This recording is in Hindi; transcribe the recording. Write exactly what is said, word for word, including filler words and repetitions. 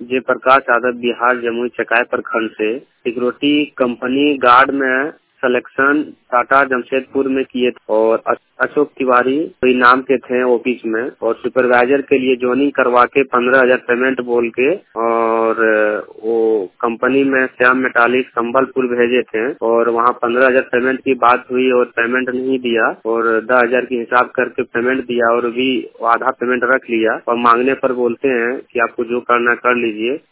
जयप्रकाश यादव बिहार जमुई चकाई प्रखंड से सिक्योरिटी कंपनी गार्ड में सिलेक्शन टाटा जमशेदपुर में किए थे और अशोक तिवारी कोई नाम के थे ऑफिस में और सुपरवाइजर के लिए ज्वाइनिंग करवा के पंद्रह हजार पेमेंट बोल के और वो कंपनी में श्याम मेटालिक संबलपुर भेजे थे और वहाँ पंद्रह हजार पेमेंट की बात हुई और पेमेंट नहीं दिया और दस हजार की हिसाब करके पेमेंट दिया और भी आधा पेमेंट रख लिया और मांगने पर बोलते हैं कि आपको जो करना कर लीजिए।